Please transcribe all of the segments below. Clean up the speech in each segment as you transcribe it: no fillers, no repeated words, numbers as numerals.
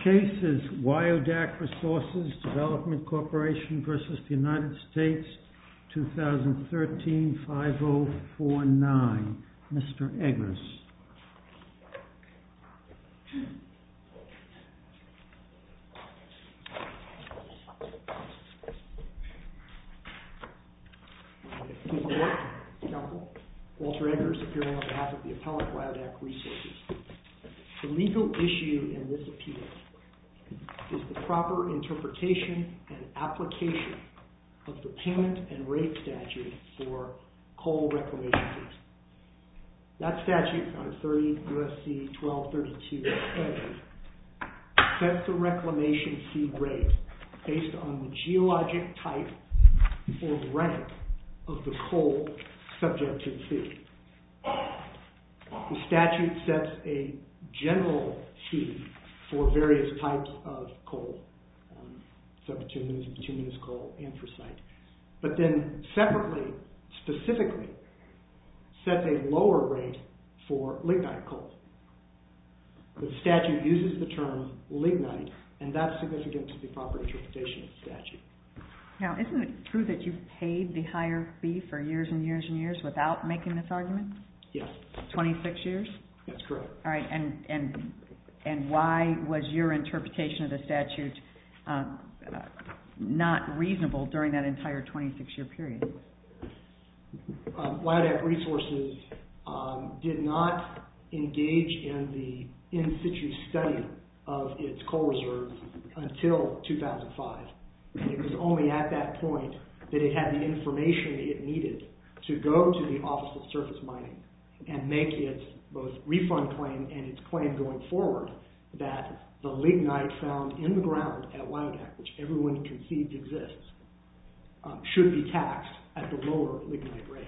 case is Wyodak Resources Development Corporation versus the United States, 2013-5049. Mr. Eggers. Counsel, Walter Eggers, appearing on behalf of the appellant Wyodak Resources. The legal issue in this appeal is the proper interpretation and application of the payment and rate statute for coal reclamation fees. That statute, found at 30 U.S.C. 1232A, sets the reclamation fee rate based on the geologic type or rank of the coal subject to the fee. The statute sets a general fee for various types of coal, subbituminous, bituminous coal, anthracite, but then separately, specifically, sets a lower rate for lignite coal. The statute uses the term lignite, and that's significant to the proper interpretation of the statute. Now, isn't it true that you paid the higher fee for years and years and years without making this argument? Yes. 26 years? That's correct. All right, and why was your interpretation of the statute not reasonable during that entire 26-year period? Wyodak Resources did not engage in the in situ study of its coal reserves until 2005. And it was only at that point that it had the information it needed to go to the Office of Surface Mining and make its both refund claim and its claim going forward that the lignite found in the ground at Wyodak, which everyone concedes exists, should be taxed at the lower lignite rate.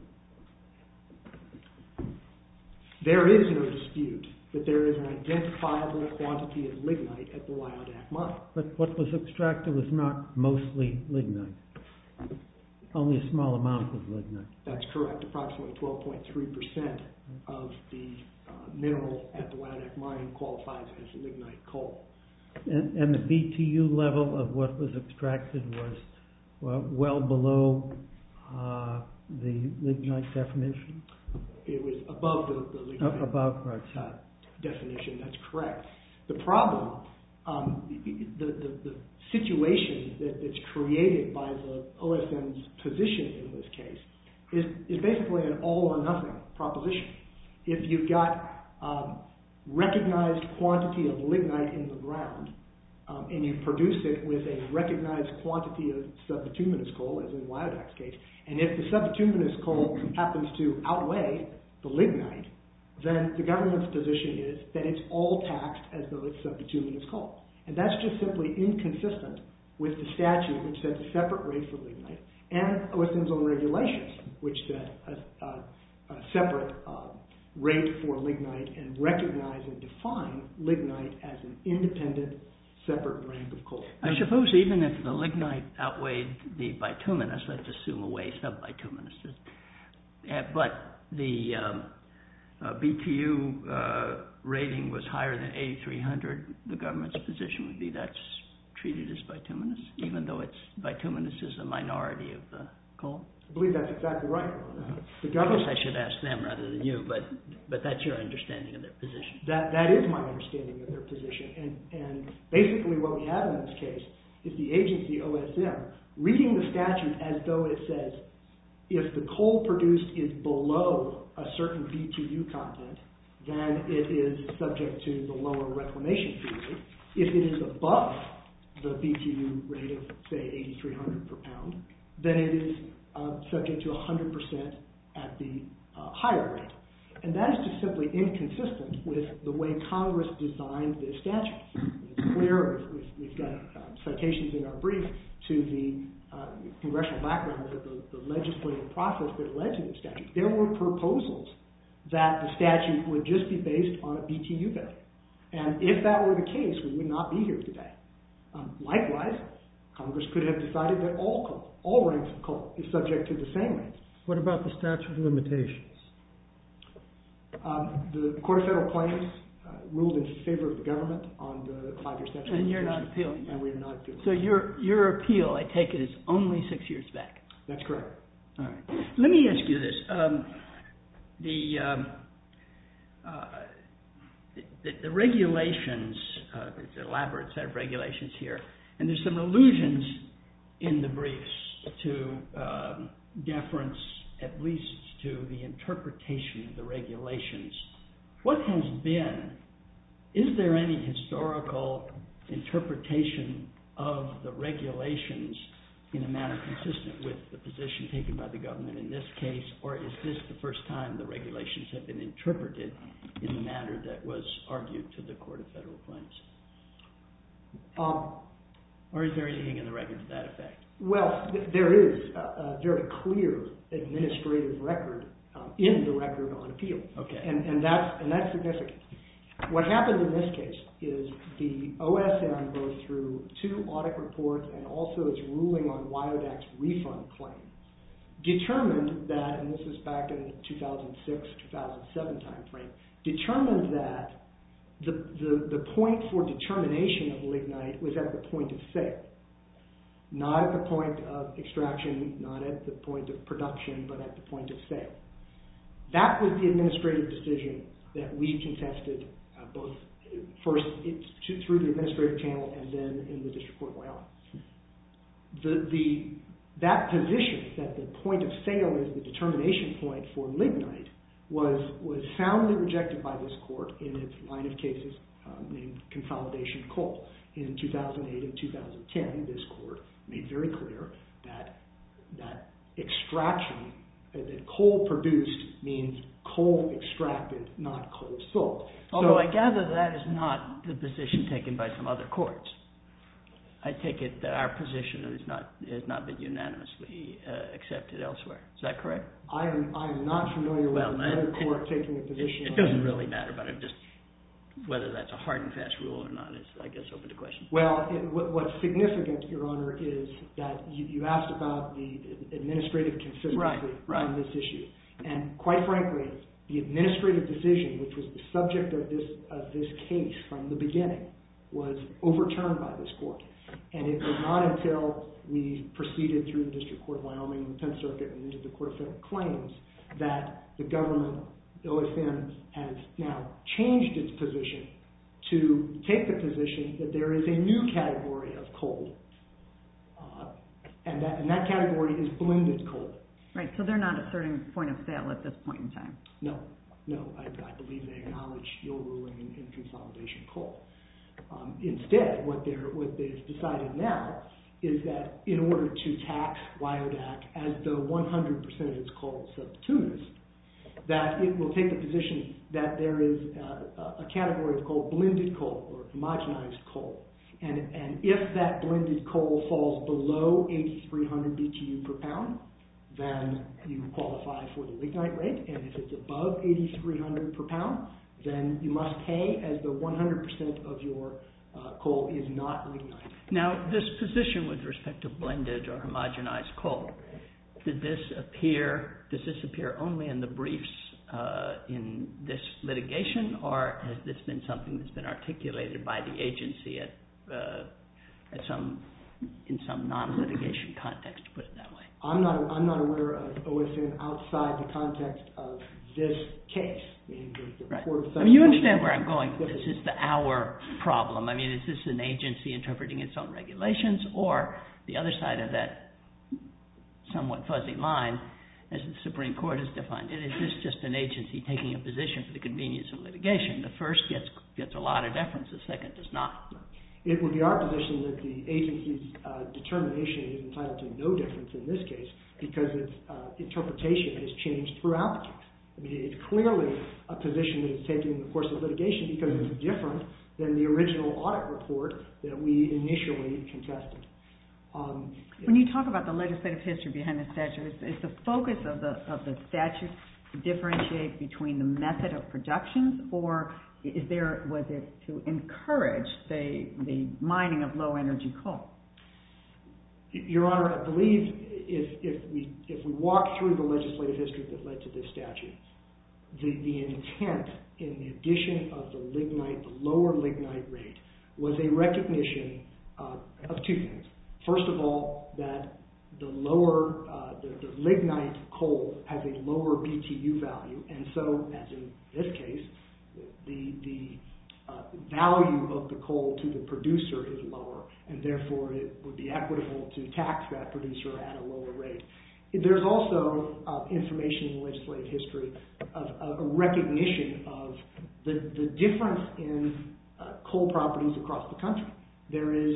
There is no dispute that there is an identifiable quantity of lignite at the Wyodak mine. But what was extracted was not mostly lignite. Only a small amount was lignite. That's correct. Approximately 12.3% of the mineral at the Wyodak mine qualifies as lignite coal. And the BTU level of what was extracted was well below the lignite definition? It was above the lignite definition. That's correct. The problem, the situation that's created by the OSM's position in this case is basically an all or nothing proposition. If you've got recognized quantity of lignite in the ground and you produce it with a recognized quantity of subbituminous coal, as in Wyodak's case, and if the subbituminous coal happens to outweigh the lignite, then the government's position is that it's all taxed as though it's subbituminous coal. And that's just simply inconsistent with the statute, which sets a separate rate for lignite, and OSM's own regulations, which set a separate rate for lignite and recognize and define lignite as an independent, separate rank of coal. I suppose even if the lignite outweighed the bituminous, let's assume away subbituminous, but the BTU rating was higher than 8,300, the government's position would be that's treated as bituminous, even though bituminous is a minority of the coal? I believe that's exactly right. I guess I should ask them rather than you, but that's your understanding of their position. That is my understanding of their position. And basically what we have in this case is the agency OSM reading the statute as though it says if the coal produced is below a certain BTU content, then it is subject to the lower reclamation fee rate. If it is above the BTU rate of, say, 8,300 per pound, then it is subject to 100% at the higher rate. And that is just simply inconsistent with the way Congress designed this statute. It's clear, we've got citations in our brief to the congressional background of the legislative process that led to the statute. There were proposals that the statute would just be based on a BTU value. And if that were the case, we would not be here today. Likewise, Congress could have decided that all ranks of coal is subject to the same rates. What about the statute of limitations? The Court of Federal Claims ruled in favor of the government on the 5-year statute. And you're not appealing? And we are not appealing. So your appeal, I take it, is only 6 years back? That's correct. All right. Let me ask you this. The regulations, it's an elaborate set of regulations here, and there's some allusions in the briefs to deference, at least to the interpretation of the regulations. What has been, is there any historical interpretation of the regulations in a manner consistent with the position taken by the government in this case, or is this the first time the regulations have been interpreted in the manner that was argued to the Court of Federal Claims? Or is there anything in the record to that effect? Well, there is a very clear administrative record in the record on appeal. Okay. And that's significant. What happened in this case is the OSM, both through 2 audit reports and also its ruling on WIODAC's refund claim, determined that, and this is back in the 2006-2007 timeframe, determined that the point for determination of lignite was at the point of sale. Not at the point of extraction, not at the point of production, but at the point of sale. That was the administrative decision that we contested both first through the administrative channel and then in the District Court of Wyoming. That position, that the point of sale is the determination point for lignite, was soundly rejected by this court in its line of cases named Consolidation Coal. In 2008 and 2010, this court made very clear that extraction, that coal produced means coal extracted, not coal sold. Although I gather that is not the position taken by some other courts. I take it that our position has not been unanimously accepted elsewhere. Is that correct? I am not familiar with another court taking a position. It doesn't really matter, but just whether that's a hard and fast rule or not is, I guess, open to question. Well, what's significant, Your Honor, is that you asked about the administrative consistency on this issue. And quite frankly, the administrative decision, which was the subject of this case from the beginning, was overturned by this court. And it was not until we proceeded through the District Court of Wyoming, the 10th Circuit, and into the Court of Federal Claims that the government, the OSM, has now changed its position to take the position that there is a new category of coal. And that category is blended coal. Right, so they're not asserting point of sale at this point in time. No, I believe they acknowledge your ruling in Consolidation Coal. Instead, what they've decided now is that in order to tax WIODAC as though 100% of its coal is substitutes, that it will take the position that there is a category of coal, blended coal or homogenized coal. And if that blended coal falls below 8,300 BTU per pound, then you qualify for the lignite rate. And if it's above 8,300 per pound, then you must pay as though 100% of your coal is not lignite. Now, this position with respect to blended or homogenized coal, does this appear only in the briefs in this litigation, or has this been something that's been articulated by the agency in some non-litigation context, to put it that way? I'm not aware of OSM outside the context of this case. Right. I mean, you understand where I'm going with this. It's our problem. I mean, is this an agency interpreting its own regulations, or the other side of that somewhat fuzzy line, as the Supreme Court has defined it, is this just an agency taking a position for the convenience of litigation? The first gets a lot of deference, the second does not. It would be our position that the agency's determination is entitled to no difference in this case because its interpretation has changed throughout the case. I mean, it's clearly a position that is taken in the course of litigation because it's different than the original audit report that we initially contested. When you talk about the legislative history behind the statute, is the focus of the statute to differentiate between the method of production, or was it to encourage the mining of low energy coal? Your Honor, I believe if we walk through the legislative history that led to this statute, the intent in the addition of the lignite, the lower lignite rate, was a recognition of two things. First of all, that the lower, the lignite coal has a lower BTU value, and so, as in this case, the value of the coal to the producer is lower, and therefore it would be equitable to tax that producer at a lower rate. There's also information in legislative history of a recognition of the difference in coal properties across the country. There is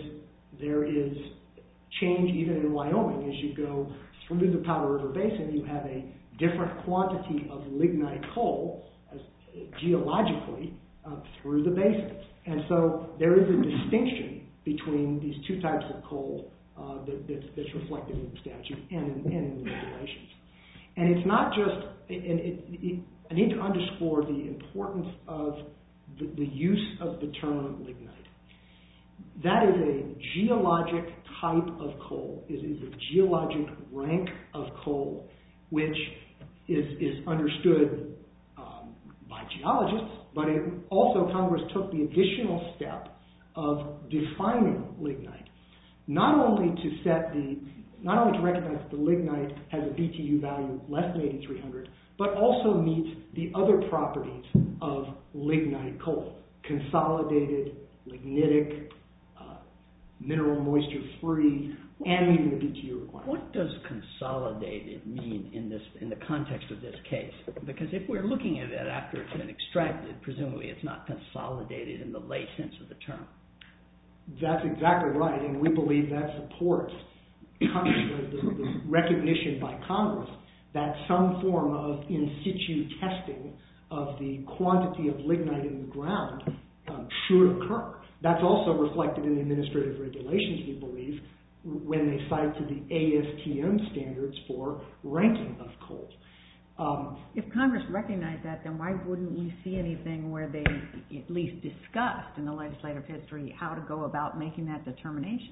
change even in Wyoming. As you go through the Powder River Basin, you have a different quantity of lignite coal geologically through the basins. And so there is a distinction between these two types of coal that's reflected in the statute and in the regulations. And it's not just, I need to underscore the importance of the use of the term lignite. That is a geologic type of coal. It is a geologic rank of coal which is understood by geologists, but it also Congress took the additional step of defining lignite, not only to recognize that the lignite has a BTU value less than 8,300, but also meets the other properties of lignite coal: consolidated, lignitic, mineral moisture free, and meeting the BTU requirement. What does consolidated mean in the context of this case? Because if we're looking at it after it's been extracted, presumably it's not consolidated in the lay sense of the term. That's exactly right, and we believe that supports the recognition by Congress that some form of in situ testing of the quantity of lignite in the ground should occur. That's also reflected in the administrative regulations, we believe, when they cite to the ASTM standards for ranking of coal. If Congress recognized that, then why wouldn't we see anything where they at least discussed in the legislative history how to go about making that determination?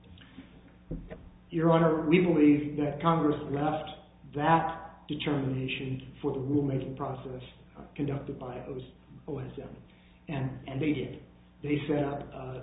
Your Honor, we believe that Congress left that determination for the rulemaking process conducted by OSM, and they did. They set up,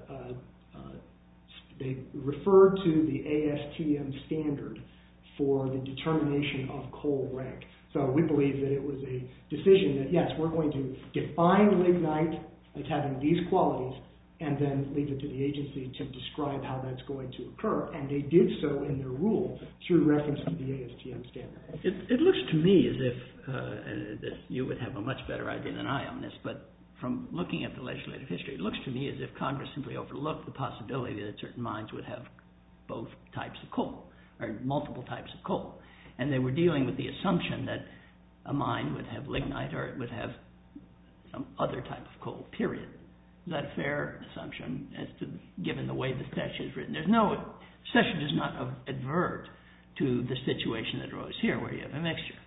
they referred to the ASTM standard for the determination of coal rank. So we believe that it was a decision that, yes, we're going to define lignite as having these qualities and then leave it to the agency to describe how that's going to occur. And they did so in their rule through reference to the ASTM standard. It looks to me as if you would have a much better idea than I on this, but from looking at the legislative history, it looks to me as if Congress simply overlooked the possibility that certain mines would have both types of coal, or multiple types of coal. And they were dealing with the assumption that a mine would have lignite or it would have some other type of coal, period. Is that a fair assumption as to, given the way the statute is written? The statute does not advert to the situation that arose here where you have a mixture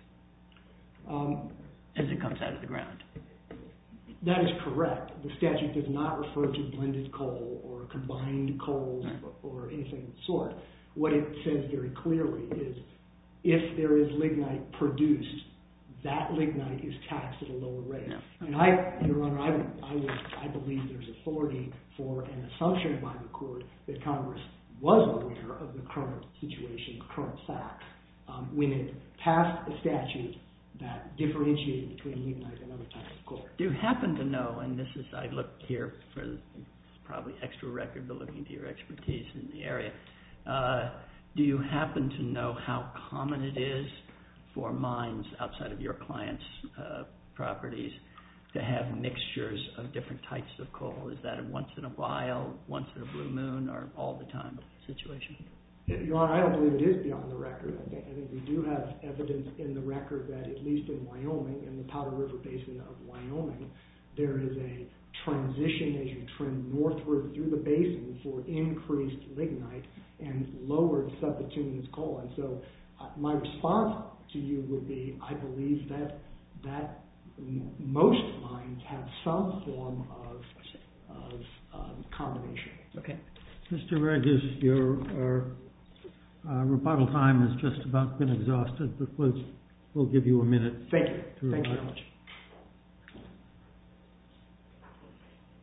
as it comes out of the ground. That is correct. The statute does not refer to blended coal or combined coals or anything of the sort. What it says very clearly is if there is lignite produced, that lignite is taxed at a lower rate. Yeah. And Your Honor, I believe there's authority for an assumption by the court that Congress was aware of the current situation, current facts, when it passed a statute that differentiated between lignite and other types of coal. Do you happen to know, and this is, I looked here for probably extra record, but looking to your expertise in the area, do you happen to know how common it is for mines outside of your clients' properties to have mixtures of different types of coal? Is that a once in a while, once in a blue moon, or all the time situation? Your Honor, I don't believe it is beyond the record. I think we do have evidence in the record that at least in Wyoming, in the Powder River Basin of Wyoming, there is a transition as you trend northward through the basin for increased lignite and lowered subbituminous coal. And so my response to you would be, I believe that most mines have some form of combination. Okay. Mr. Regis, your rebuttal time has just about been exhausted, but we'll give you a minute. Thank you. Thank you very much.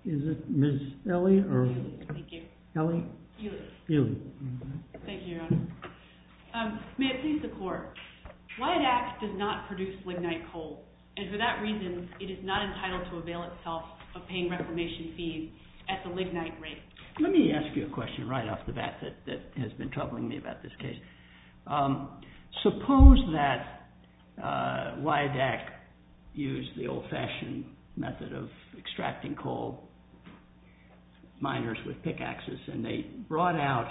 Is it Ms. Ellie or Thank you. Ellie? Ely. Thank you, Your Honor. May it please the Court, Wyatt Act does not produce lignite coal, and for that reason, it is not entitled to avail itself of paying reclamation fees at the lignite rate. Let me ask you a question right off the bat that has been troubling me about this case. Suppose that Wyatt Act used the old-fashioned method of extracting coal, miners with pickaxes, and they brought out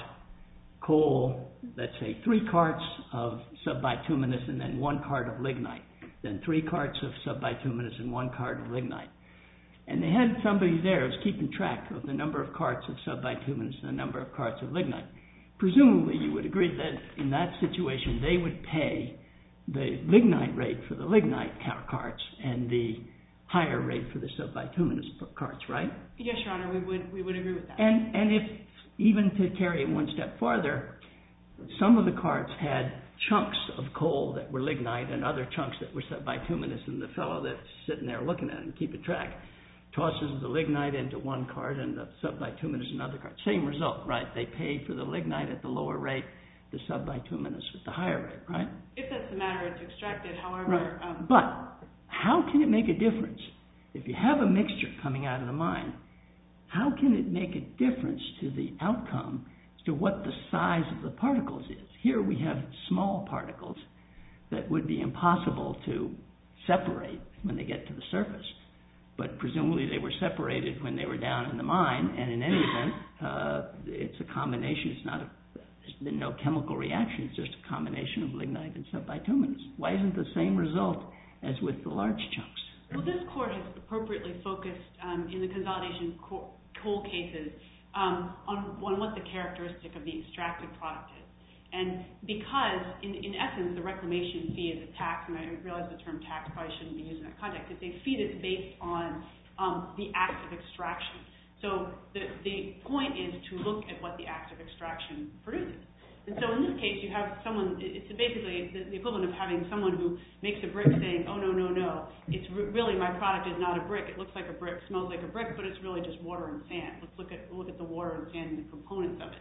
coal, let's say 3 carts of subbituminous and then 1 cart of lignite, then 3 carts of subbituminous and 1 cart of lignite. And they had somebody there who was keeping track of the number of carts of subbituminous and the number of carts of lignite. Presumably, you would agree that in that situation, they would pay the lignite rate for the lignite carts and the higher rate for the subbituminous carts, right? Yes, Your Honor, we would agree with that. And if, even to carry it one step farther, some of the carts had chunks of coal that were lignite and other chunks that were subbituminous, and the fellow that's sitting there looking at it and keeping track tosses the lignite into 1 cart and the subbituminous in another cart. Same result, right? They pay for the lignite at the lower rate, the subbituminous at the higher rate, right? If that's the matter, it's extracted, however... Right. But how can it make a difference? If you have a mixture coming out of the mine, how can it make a difference to the outcome as to what the size of the particles is? Here we have small particles that would be impossible to separate when they get to the surface. But presumably they were separated when they were down in the mine, and in any event, it's a combination. There's been no chemical reaction. It's just a combination of lignite and subbituminous. Why isn't the same result as with the large chunks? Well, this Court has appropriately focused in the consolidation coal cases on what the characteristic of the extracted product is. And because, in essence, the reclamation fee is a tax, and I realize the term tax probably shouldn't be used in that context, it's a fee that's based on the act of extraction. So the point is to look at what the act of extraction produces. And so in this case, you have someone, it's basically the equivalent of having someone who makes a brick saying, oh, no, no, no, it's really my product is not a brick. It looks like a brick, smells like a brick, but it's really just water and sand. Let's look at the water and sand and the components of it.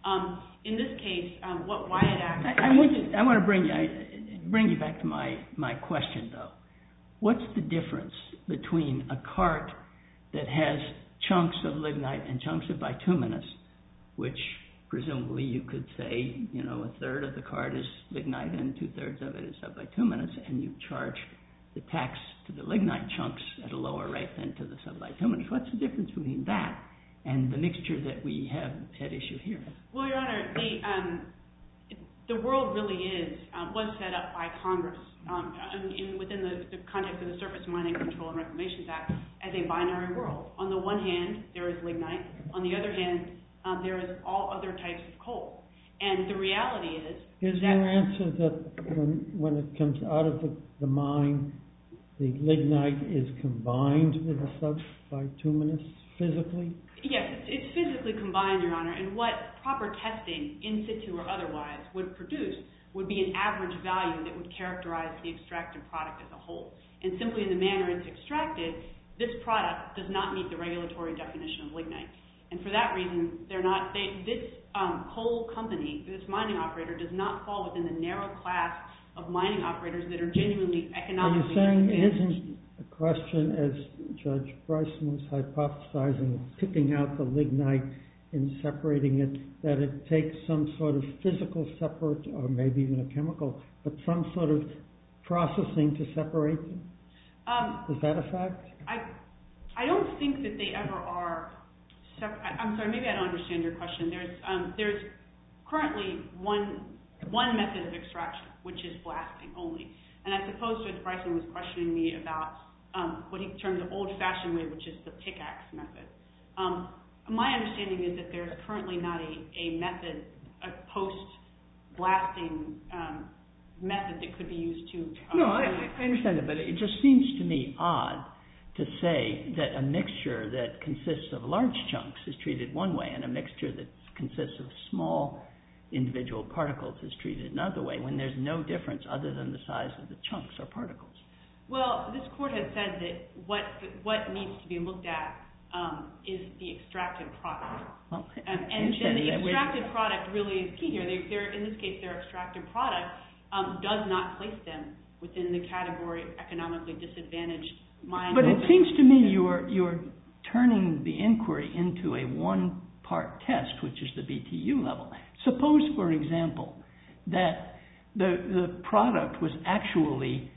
In this case, what Wyatt Act... I want to bring you back to my question, though. What's the difference between a cart that has chunks of lignite and chunks of bituminous, which presumably you could say, a third of the cart is lignite and 2/3 of it is subbituminous, and you charge the tax to the lignite chunks at a lower rate than to the subbituminous? What's the difference between that and the mixture that we have at issue here? Well, Your Honor, the world really was set up by Congress within the context of the Surface Mining Control and Reclamations Act as a binary world. On the one hand, there is lignite. On the other hand, there is all other types of coal. And the reality is... Is your answer that when it comes out of the mine, the lignite is combined with the subbituminous physically? Yes, it's physically combined, Your Honor, and what proper testing, in situ or otherwise, would produce would be an average value that would characterize the extracted product as a whole. And simply in the manner it's extracted, this product does not meet the regulatory definition of lignite. And for that reason, this coal company, this mining operator, does not fall within the narrow class of mining operators that are genuinely economically disadvantaged. Are you saying it isn't a question, as Judge Bryson was hypothesizing, of picking out the lignite and separating it, that it takes some sort of physical separate, or maybe even a chemical, but some sort of processing to separate them? Is that a fact? I don't think that they ever are... I'm sorry, maybe I don't understand your question. There's currently one method of extraction, which is blasting only. And I suppose Judge Bryson was questioning me about what he termed the old-fashioned way, which is the pickaxe method. My understanding is that there's currently not a method, a post-blasting method that could be used to... No, I understand that, but it just seems to me odd to say that a mixture that consists of large chunks is treated one way and a mixture that consists of small individual particles is treated another way when there's no difference other than the size of the chunks or particles. Well, this court has said that what needs to be looked at is the extracted product. Well, and the extracted product really is key here. In this case, their extracted product does not place them within the category of economically disadvantaged mines. But it seems to me you're turning the inquiry into a one-part test, which is the BTU level. Suppose, for example, that the product was actually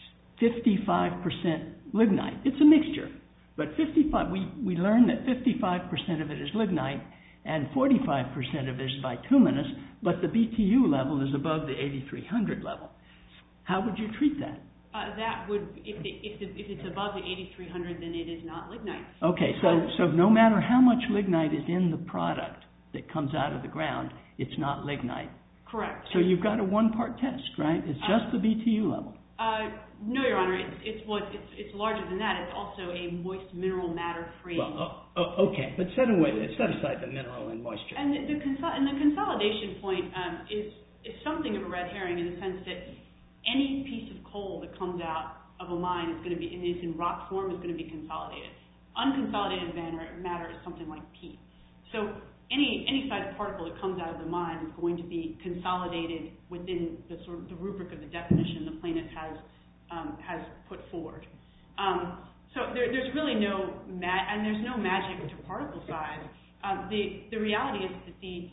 55% lignite. It's a mixture, but we learned that 55% of it is lignite and 45% of it is bituminous, but the BTU level is above the 8300 level. How would you treat that? That would, if it's above the 8300, then it is not lignite. Okay, so no matter how much lignite is in the product that comes out of the ground, it's not lignite. Correct. So you've got a one-part test, right? It's just the BTU level. No, Your Honor. It's larger than that. It's also a moist mineral matter free. Well, okay, but set aside the mineral and moisture. And the consolidation point is something of a red herring in the sense that any piece of coal that comes out of a mine is going to be, and is in rock form, is going to be consolidated. Unconsolidated matter is something like peat. So any size particle that comes out of the mine is going to be consolidated within the sort of the rubric of the definition the plaintiff has put forward. So there's really no magic to particle size. The reality is that the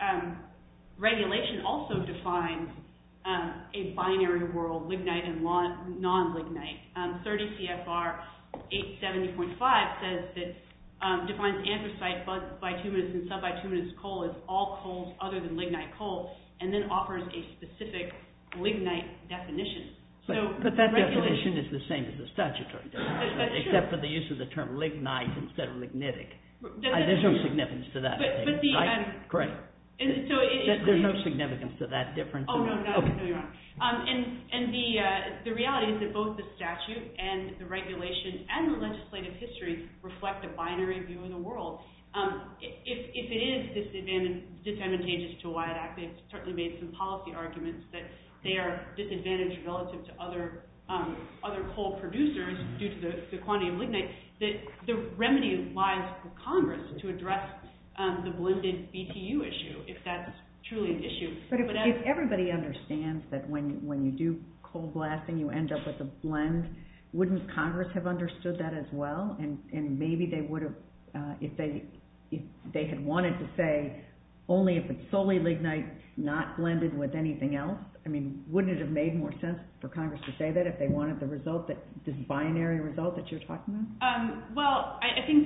regulation also defines a binary world, lignite and non-lignite. 30 CFR 870.5 says that defines anthracite, bituminous, and subbituminous coal as all coals other than lignite coal, and then offers a specific lignite definition. But that definition is the same as the statutory definition, right? Except for the use of the term lignite instead of lignitic. There's no significance to that, right? Correct. And so there's no significance to that difference. Oh, no, Your Honor. And the reality is that both the statute and the regulation and the legislative history reflect a binary view of the world. If it is disadvantageous to Wyatt Act, they've certainly made some policy arguments that they are disadvantaged relative to other coal producers due to the quantity of lignite. That the remedy lies with Congress to address the blended BTU issue, if that's truly an issue. But if everybody understands that when you do coal blasting, you end up with a blend, wouldn't Congress have understood that as well? And maybe they would have, if they had wanted to say only if it's solely lignite, not blended with anything else. I mean, wouldn't it have made more sense for Congress to say that if they wanted the result, this binary result that you're talking about? Well, I think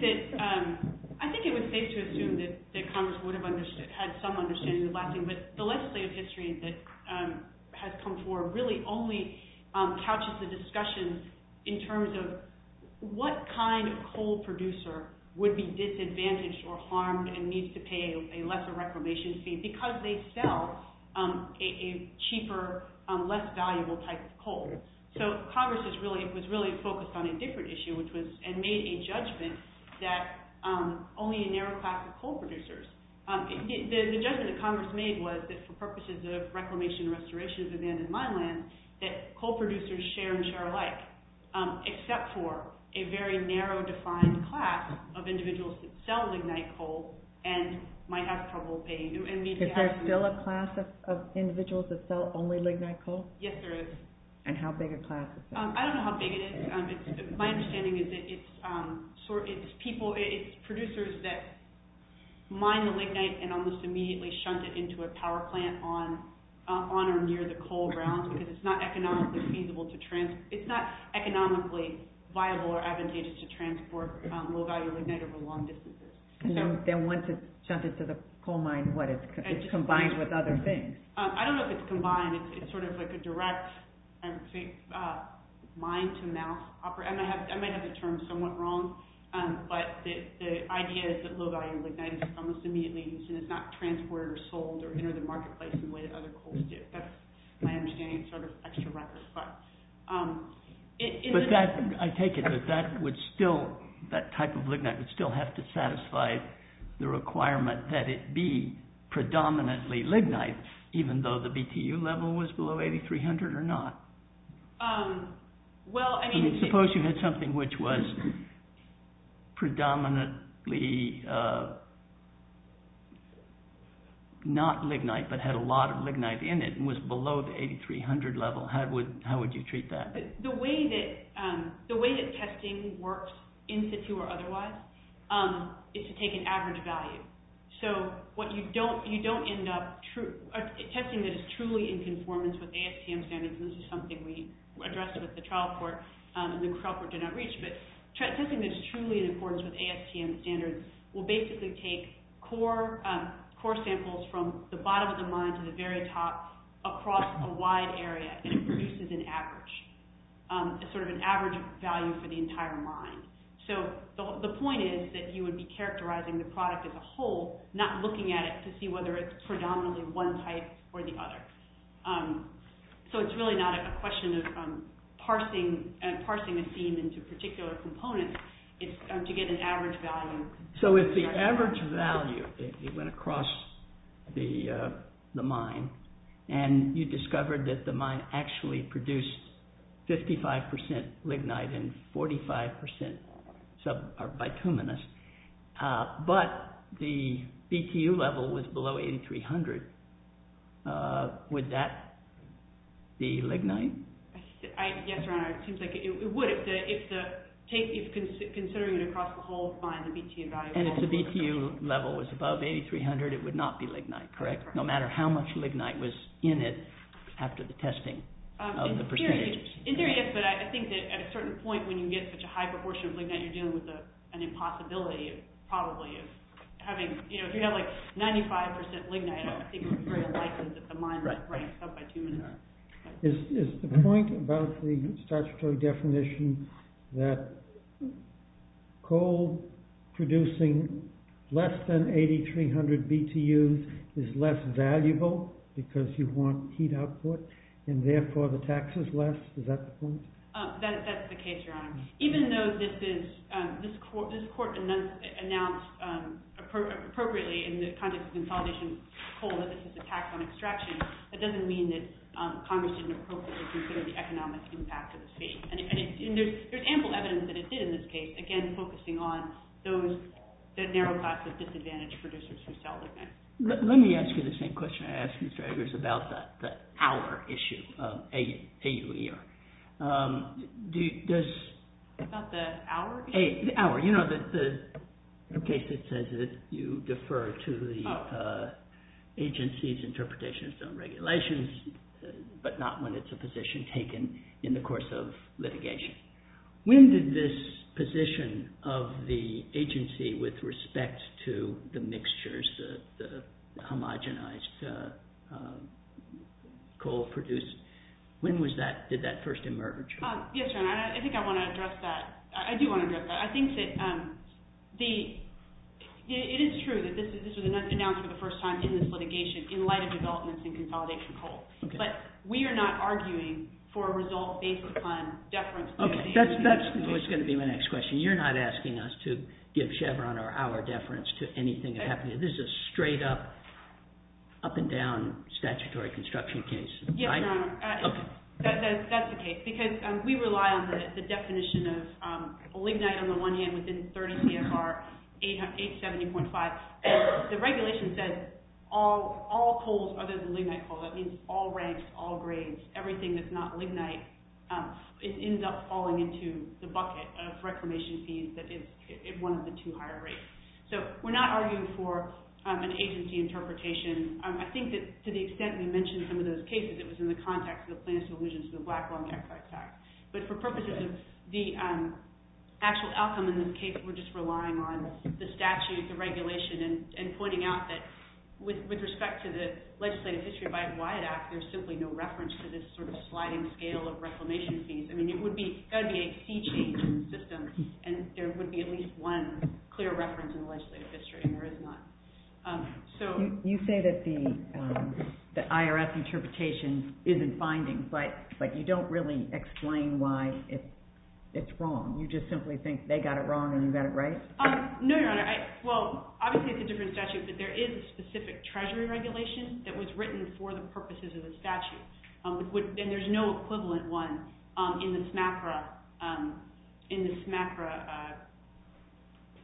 it was safe to assume that Congress would have had some understanding of blasting, but the legislative history that has come forward really only couches the discussion in terms of what kind of coal producer would be disadvantaged or harmed and needs to pay a lesser reclamation fee because they sell a cheaper, less valuable type of coal. So Congress was really focused on a different issue, and made a judgment that only a narrow class of coal producers. The judgment that Congress made was that for purposes of reclamation and restoration of abandoned mine lands, that coal producers share and share alike, except for a very narrow defined class of individuals that sell lignite coal and might have trouble paying. Is there still a class of individuals that sell only lignite coal? Yes, there is. And how big a class is that? I don't know how big it is. My understanding is that it's producers that mine the lignite and almost immediately shunt it into a power plant on or near the coal grounds because it's not economically feasible to it's not economically viable or advantageous to transport low-value lignite over long distances. And then once it's shunted to the coal mine, it's combined with other things? I don't know if it's combined. It's sort of like a direct, I would say, mine-to-mouth operation. I might have the term somewhat wrong, but the idea is that low-value lignite is almost immediately used and it's not transported or sold or entered the marketplace in the way that other coals do. That's my understanding. It's sort of extra record, but. I take it that type of lignite would still have to satisfy the requirement that it be predominantly lignite, even though the BTU level was below 8,300 or not. Well, I mean, suppose you had something which was predominantly not lignite, but had a lot of lignite in it and was below the 8300 level, how would you treat that? The way that testing works, in situ or otherwise, is to take an average value. So what you don't end up testing that is truly in conformance with ASTM standards. And this is something we addressed with the trial court, and the trial court did not reach. But testing that is truly in accordance with ASTM standards will basically take core samples from the bottom of the mine to the very top across a wide area, and it produces an average, a sort of an average value for the entire mine. So the point is that you would be characterizing the product as a whole, not looking at it to see whether it's predominantly one type or the other. So it's really not a question of parsing a seam into particular components. It's to get an average value. So if the average value, if you went across the mine and you discovered that the mine actually produced 55% lignite and 45% bituminous, but the BTU level was below 8300, would that be lignite? Yes, Your Honor. It seems like it would if considering it across the whole mine, the BTU value. And if the BTU level was above 8300, it would not be lignite, correct? No matter how much lignite was in it after the testing of the percentages. In theory, yes, but I think that at a certain point when you get such a high proportion of lignite, you're dealing with an impossibility of having, if you have like 95% lignite, I think it would be very unlikely that the mine would rank sub-bituminous. Is the point about the statutory definition that coal producing less than 8,300 BTUs is less valuable because you want heat output, and therefore the tax is less? Is that the point? That's the case, Your Honor. Even though this court announced appropriately in the context of consolidation coal that this is a tax on extraction, that doesn't mean that Congress didn't appropriately consider the economic impact of the fee. And there's ample evidence that it did in this case, again focusing on the narrow class of disadvantaged producers who sell lignite. Let me ask you the same question I asked Mr. Eggers about the hour issue of AUER. About the hour issue? The hour. You know, the case that says that you defer to the agency's interpretation of its own regulations, but not when it's a position taken in the course of litigation. When did this position of the agency with respect to the mixtures, the homogenized coal produced, when was that? Did that first emerge? Yes, Your Honor. I think I want to address that. I do want to address that. I think that it is true that this was announced for the first time in this litigation in light of developments in consolidation coal. Okay. But we are not arguing for a result based upon deference to the agency. That's what's going to be my next question. You're not asking us to give Chevron or our deference to anything that happened. This is a straight up and down statutory construction case. Yes, right? Your Honor. That's the case because we rely on the definition of lignite on the one hand within 30 CFR 870.5. And the regulation says all coals other than lignite coal. That means all ranks, all grades, everything that's not lignite ends up falling into the bucket of reclamation fees that is one of the two higher rates. So we're not arguing for an agency interpretation. I think that to the extent we mentioned some of those cases, it was in the context of the plaintiff's allusions to the Black Lung Excise Tax. But for purposes of the actual outcome in this case, we're just relying on the statute, the regulation, and pointing out that with respect to the legislative history by Wyatt Act, there's simply no reference to this sort of sliding scale of reclamation fees. I mean, that would be a sea change in the system, and there would be at least one clear reference in the legislative history, and there is not. You say that the IRS interpretation isn't binding, but you don't really explain why it's wrong. You just simply think they got it wrong and you got it right? No, Your Honor. Well, obviously it's a different statute, but there is a specific Treasury regulation that was written for the purposes of the statute, and there's no equivalent one in the SMACRA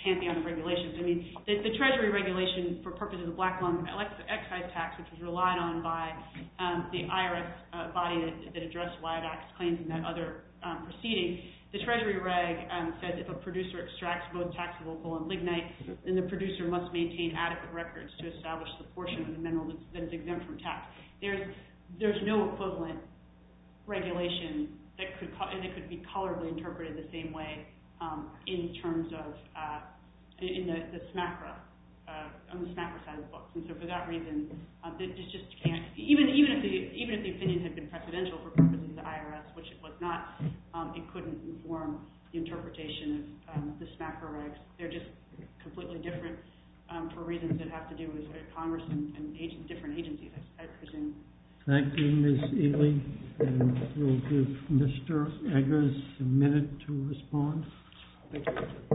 pantheon of regulations. I mean, the Treasury regulation for purposes of black lung excise tax, which was relied on by the IRS body that addressed Wyatt Act's claims in that other proceeding, the Treasury reg says if a producer extracts both taxable coal and lignite, then the producer must maintain adequate records to establish the portion of the mineral that is exempt from tax. There's no equivalent regulation that could be colorably interpreted the same way in terms of in the SMACRA, on the SMACRA side of the books. And so for that reason, this just can't, even if the opinion had been precedential for purposes of the IRS, which it was not, it couldn't inform the interpretation of the SMACRA regs. They're just completely different for reasons that have to do with Congress and different agencies, I presume. Thank you, Ms. Ely. And we'll give Mr. Eggers a minute to respond. Thank you.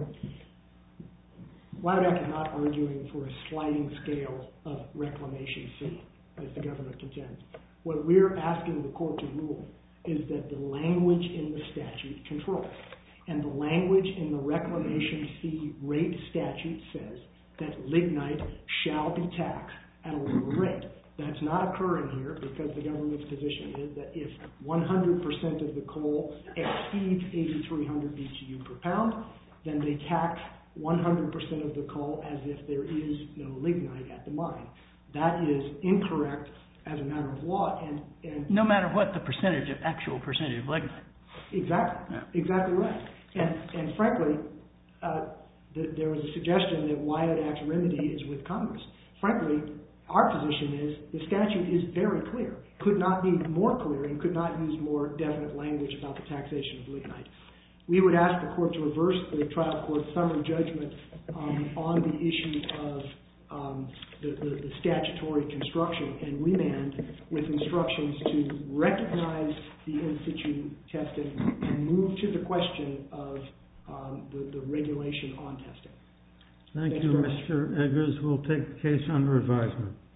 Wyatt Act is not arguing for a sliding scale of reclamation fee, as the government contends. What we're asking the court to rule is that the language in the statute controls. And the language in the reclamation fee rate statute says that lignite shall be taxed at a lower rate. That's not occurring here because the government's position is that if 100% of the coal exceeds 8,300 BTU per pound, then they tax 100% of the coal as if there is no lignite at the mine. That is incorrect as a matter of law. And no matter what the actual percentage of lignite. Exactly. Yeah. Exactly right. And frankly, there was a suggestion that Wyatt Act's remedy is with Congress. Frankly, our position is the statute is very clear, could not be more clear, and could not use more definite language about the taxation of lignite. We would ask the court to reverse the trial court's summary judgment on the issue of the statutory construction and remand with instructions to recognize the in situ testing and move to the question of the regulation on testing. Thank you, Mr. Eggers. We'll take the case under advisement.